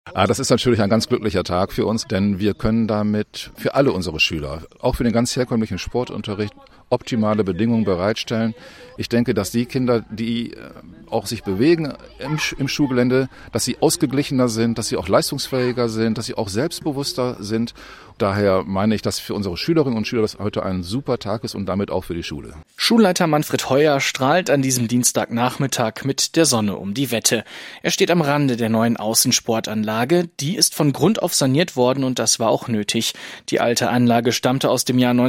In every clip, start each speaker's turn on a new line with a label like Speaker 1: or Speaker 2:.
Speaker 1: Das ist natürlich ein ganz glücklicher Tag für uns, denn wir können damit für alle unsere Schüler, auch für den ganz herkömmlichen Sportunterricht, optimale Bedingungen bereitstellen. Ich denke, dass die Kinder, die auch sich bewegen im Schulgelände, dass sie ausgeglichener sind, dass sie auch leistungsfähiger sind, dass sie auch selbstbewusster sind. Daher meine ich, dass für unsere Schülerinnen und Schüler das heute ein super Tag ist und damit auch für die Schule.
Speaker 2: Schulleiter Manfred Heuer strahlt an diesem Dienstagnachmittag mit der Sonne um die Wette. Er steht am Rande der neuen Außensportanlage. Die ist von Grund auf saniert worden und das war auch nötig. Die alte Anlage stammte aus dem Jahr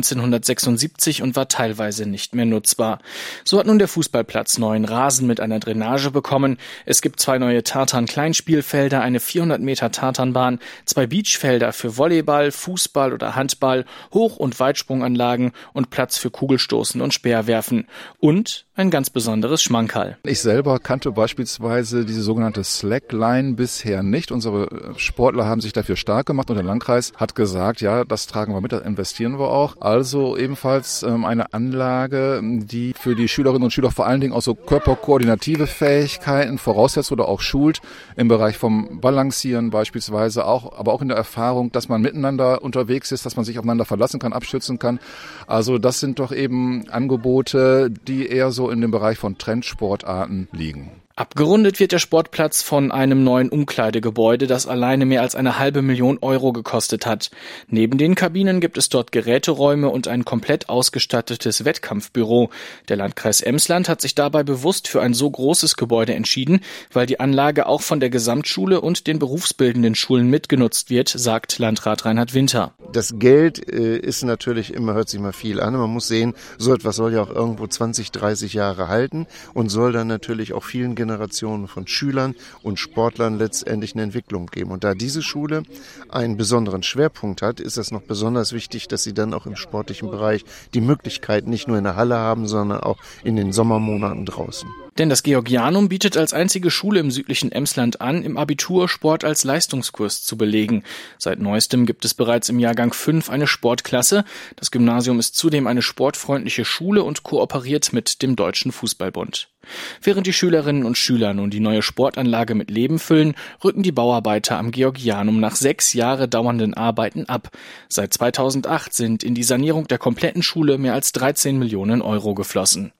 Speaker 2: 1976 und war teilweise nicht mehr nutzbar. So hat nun der Fußballplatz neuen Rasen mit einer Drainage bekommen. Es gibt 2 neue Tartan-Kleinspielfelder, eine 400 Meter Tartanbahn, 2 Beachfelder für Volleyball, Fußball oder Handball, Hoch- und Weitsprunganlagen und Platz für Kugelstoßen und Speerwerfen. Und ein ganz besonderes Schmankerl.
Speaker 1: Ich selber kannte beispielsweise diese sogenannte Slackline bisher nicht. Unsere Sportler haben sich dafür stark gemacht und der Landkreis hat gesagt, ja, das tragen wir mit, das investieren wir auch. Also ebenfalls eine Anlage, die für die Schülerinnen und Schüler vor allen Dingen auch so körperkoordinative Fähigkeiten voraussetzt oder auch schult, im Bereich vom Balancieren beispielsweise auch, aber auch in der Erfahrung, dass man miteinander unterwegs ist, dass man sich aufeinander verlassen kann, abstützen kann. Also das sind doch eben Angebote, die eher so in dem Bereich von Trendsportarten liegen.
Speaker 2: Abgerundet wird der Sportplatz von einem neuen Umkleidegebäude, das alleine mehr als 500.000 Euro gekostet hat. Neben den Kabinen gibt es dort Geräteräume und ein komplett ausgestattetes Wettkampfbüro. Der Landkreis Emsland hat sich dabei bewusst für ein so großes Gebäude entschieden, weil die Anlage auch von der Gesamtschule und den berufsbildenden Schulen mitgenutzt wird, sagt Landrat Reinhard Winter.
Speaker 3: Das Geld ist natürlich immer, hört sich mal viel an. Man muss sehen, so etwas soll ja auch irgendwo 20, 30 Jahre halten und soll dann natürlich auch vielen Generationen von Schülern und Sportlern letztendlich eine Entwicklung geben. Und da diese Schule einen besonderen Schwerpunkt hat, ist es noch besonders wichtig, dass sie dann auch im sportlichen Bereich die Möglichkeit nicht nur in der Halle haben, sondern auch in den Sommermonaten draußen.
Speaker 2: Denn das Georgianum bietet als einzige Schule im südlichen Emsland an, im Abitur Sport als Leistungskurs zu belegen. Seit neuestem gibt es bereits im Jahrgang 5 eine Sportklasse. Das Gymnasium ist zudem eine sportfreundliche Schule und kooperiert mit dem Deutschen Fußballbund. Während die Schülerinnen und Schüler nun die neue Sportanlage mit Leben füllen, rücken die Bauarbeiter am Georgianum nach 6 Jahre dauernden Arbeiten ab. Seit 2008 sind in die Sanierung der kompletten Schule mehr als 13 Millionen Euro geflossen.